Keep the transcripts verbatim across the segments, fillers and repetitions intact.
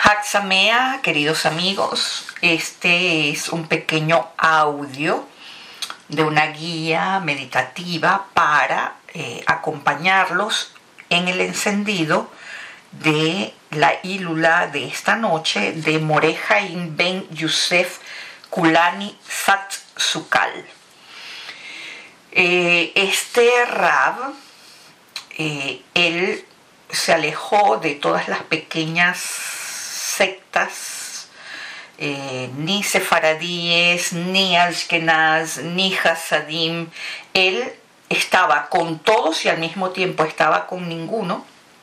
Haxamea, queridos amigos, este es un pequeño audio de una guía meditativa para eh, acompañarlos en el encendido de la Ilula de esta noche de Moreh Haim Ben Yosef Kulani Satsukal. Eh, este Rab, eh, él se alejó de todas las pequeñas sectas, eh, ni sefaradíes, ni ashkenaz, ni hasadim. Él estaba con todos y al mismo tiempo estaba con ninguno,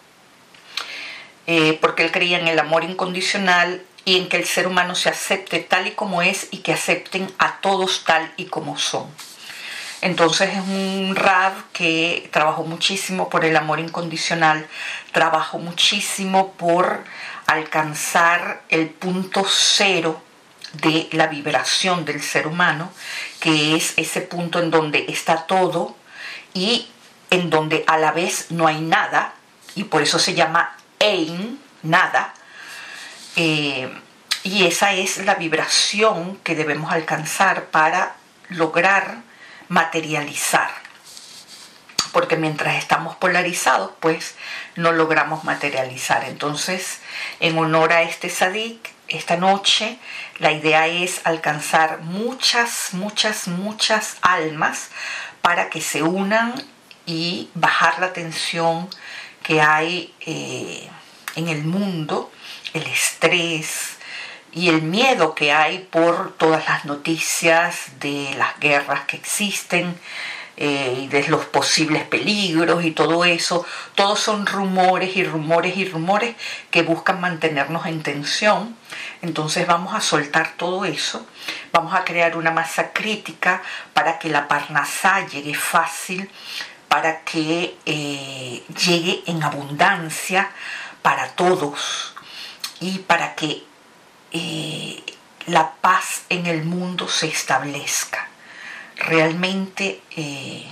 eh, porque él creía en el amor incondicional y en que el ser humano se acepte tal y como es y que acepten a todos tal y como son. Entonces es un Rab que trabajó muchísimo por el amor incondicional, trabajó muchísimo por alcanzar el punto cero de la vibración del ser humano, que es ese punto en donde está todo y en donde a la vez no hay nada, y por eso se llama Ein, nada. Eh, y esa es la vibración que debemos alcanzar para lograr materializar, porque mientras estamos polarizados pues no logramos materializar. Entonces, en honor a este Sadik, esta noche la idea es alcanzar muchas, muchas, muchas almas para que se unan y bajar la tensión que hay eh, en el mundo, el estrés y el miedo que hay por todas las noticias de las guerras que existen, eh, y de los posibles peligros y todo eso. Todos son rumores y rumores y rumores que buscan mantenernos en tensión. Entonces vamos a soltar todo eso, vamos a crear una masa crítica para que la parnasá llegue fácil, para que eh, llegue en abundancia para todos y para que Eh, la paz en el mundo se establezca. Realmente eh,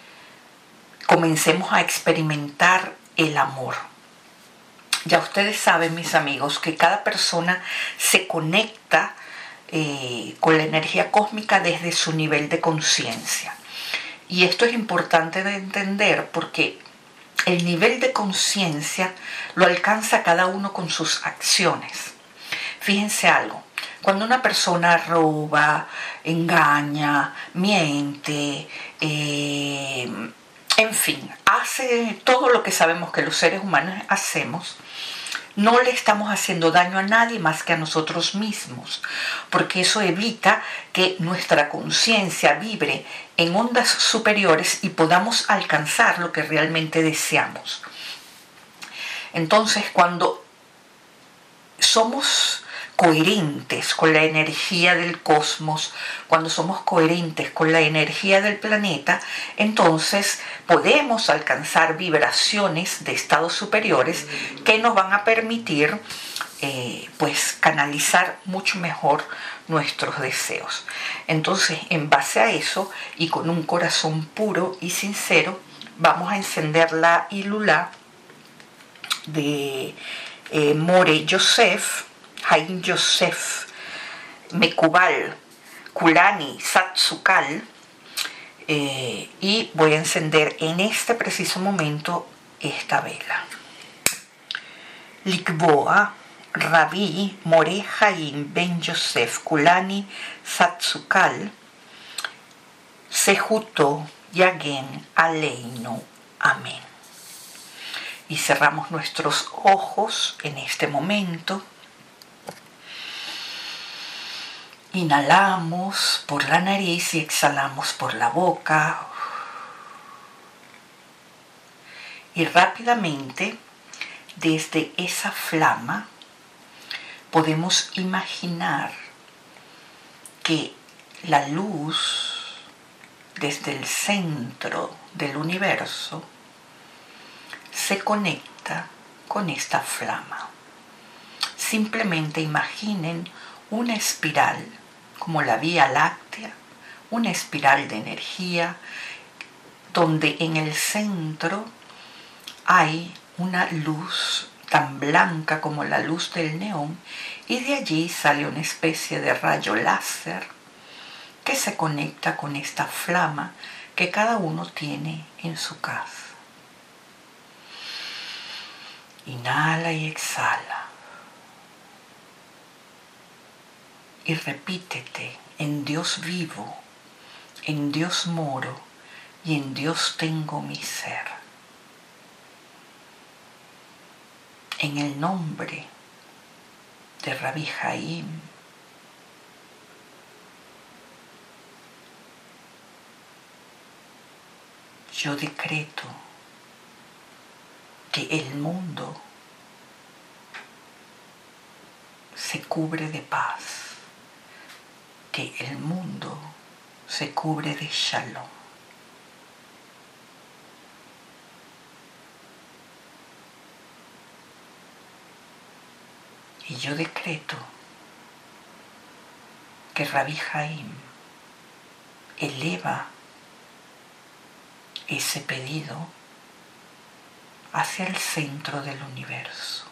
comencemos a experimentar el amor. Ya ustedes saben, mis amigos, que cada persona se conecta eh, con la energía cósmica desde su nivel de conciencia. Y esto es importante de entender porque el nivel de conciencia lo alcanza cada uno con sus acciones. Fíjense algo, cuando una persona roba, engaña, miente, eh, en fin, hace todo lo que sabemos que los seres humanos hacemos, no le estamos haciendo daño a nadie más que a nosotros mismos, porque eso evita que nuestra conciencia vibre en ondas superiores y podamos alcanzar lo que realmente deseamos. Entonces, cuando somos coherentes con la energía del cosmos, cuando somos coherentes con la energía del planeta, entonces podemos alcanzar vibraciones de estados superiores que nos van a permitir eh, pues canalizar mucho mejor nuestros deseos. Entonces, en base a eso y con un corazón puro y sincero, vamos a encender la Ilulá de eh, Moreh Yosef Haim Yosef Mekubal Kulani Satsukal, eh, y voy a encender en este preciso momento esta vela. Likboa Rabbi Moreh Haim Ben Yosef Kulani Satsukal Sejuto Yagen Aleinu. Amén. Y cerramos nuestros ojos en este momento. Inhalamos por la nariz y exhalamos por la boca. Y rápidamente, desde esa flama, podemos imaginar que la luz desde el centro del universo se conecta con esta flama. Simplemente imaginen una espiral, como la Vía Láctea, una espiral de energía, donde en el centro hay una luz tan blanca como la luz del neón, y de allí sale una especie de rayo láser que se conecta con esta flama que cada uno tiene en su casa. Inhala y exhala. Y repítete: en Dios vivo, en Dios moro y en Dios tengo mi ser. En el nombre de Rabbi Jaim, yo decreto que el mundo se cubre de paz, que el mundo se cubre de shalom. Y yo decreto que Rabbi Jaim eleva ese pedido hacia el centro del universo.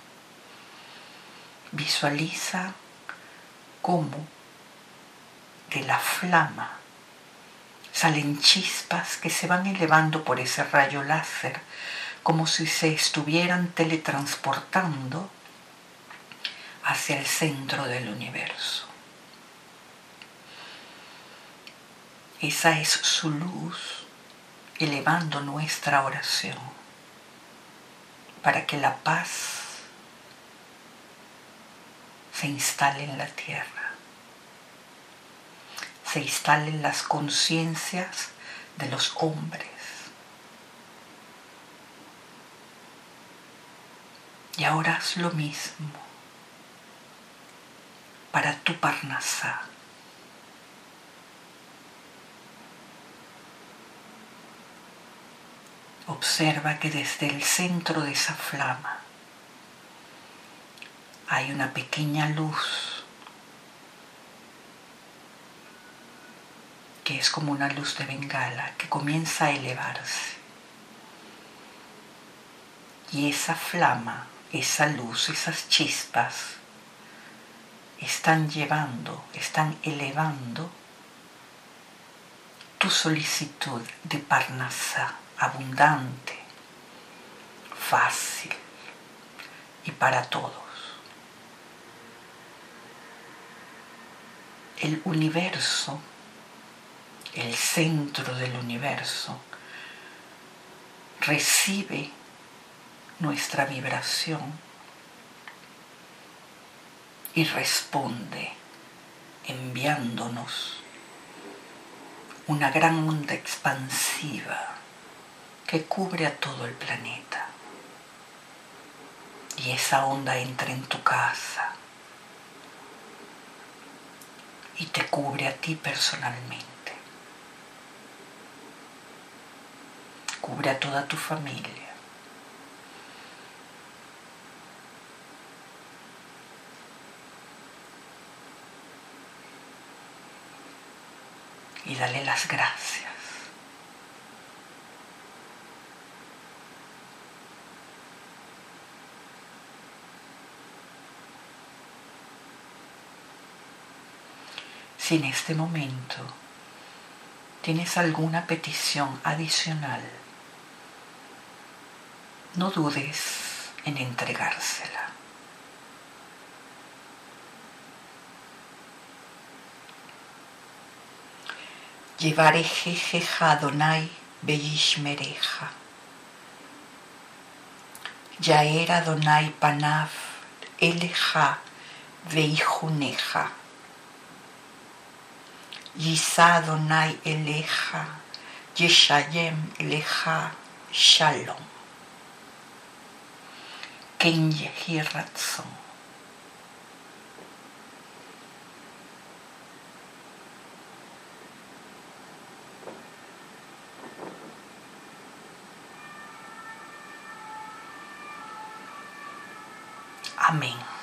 Visualiza cómo de la flama salen chispas que se van elevando por ese rayo láser, como si se estuvieran teletransportando hacia el centro del universo. Esa es su luz elevando nuestra oración para que la paz se instale en la tierra, se instale en las conciencias de los hombres. Y ahora haz lo mismo para tu Parnasá. Observa que desde el centro de esa flama hay una pequeña luz que es como una luz de bengala que comienza a elevarse. Y esa flama, esa luz, esas chispas están llevando, están elevando tu solicitud de Parnasá abundante, fácil y para todos. El universo, el centro del universo, recibe nuestra vibración y responde enviándonos una gran onda expansiva que cubre a todo el planeta. Y esa onda entra en tu casa y te cubre a ti personalmente. Cubre a toda tu familia. Y dale las gracias. Si en este momento tienes alguna petición adicional, no dudes en entregársela. Yevarejejeja Adonai beishmereja. Yaer Adonai panav eleja veijuneja. Yisa Adonai eleja yeshayem eleja shalom. Ken yehi ratzon. Amén.